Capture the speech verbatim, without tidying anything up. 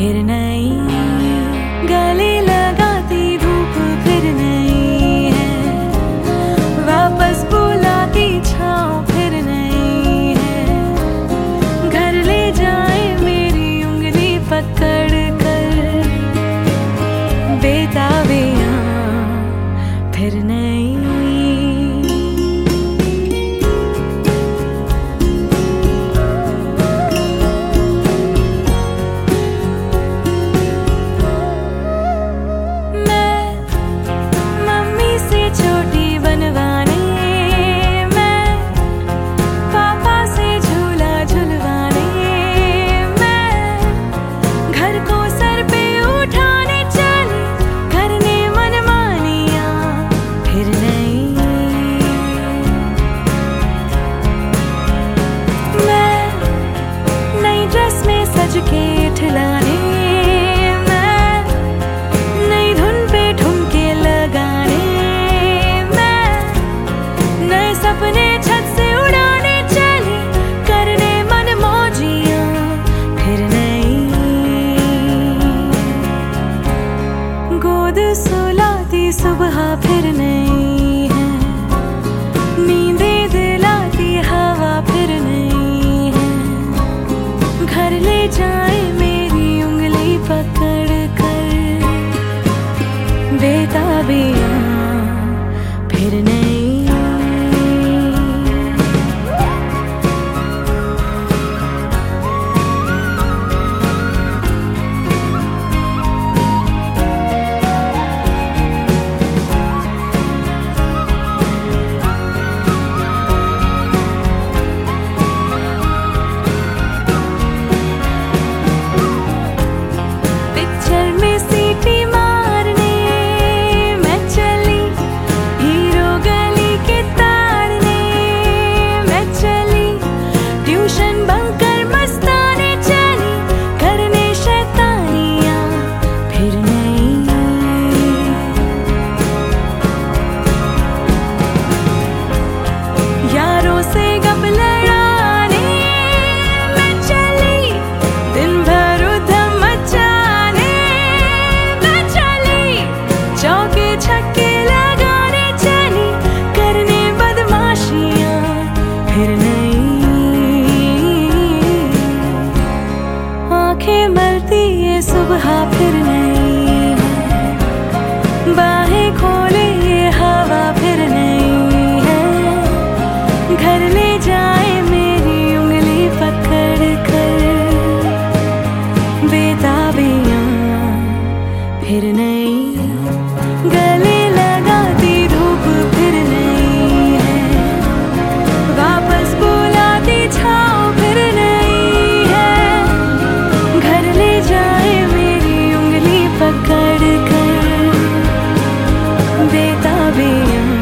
फिर नई गले लगाती धूप फिर नई है, वापस बुलाती छाँव फिर नई है, घर ले जाए मेरी उंगली पकड़ कर बेताबियाँ फिर नई। सज के ठिलाने मैं, नई धुन पे ठुमके लगाने मैं, नए सपने छत से उड़ाने चली, करने मन मौजियाँ फिर नई। गोद सुलाती सुबह फिर नई है, नींदे दिलाती हवा फिर नई है, घर ले जाए मेरी उंगली पकड़ कर बेताबियाँ फिर नई। आँखें मलती ये सुबह फिर नई है, बाहें खोले ये हवा फिर नई है, घर ले जाए मेरी उंगली पकड़ कर बेताबियाँ फिर नई। गले लगाती धूप फिर नई है, वापस बुलाती छाँव फिर नई है, घर ले जाए मेरी उंगली पकड़ कर बेताबियाँ।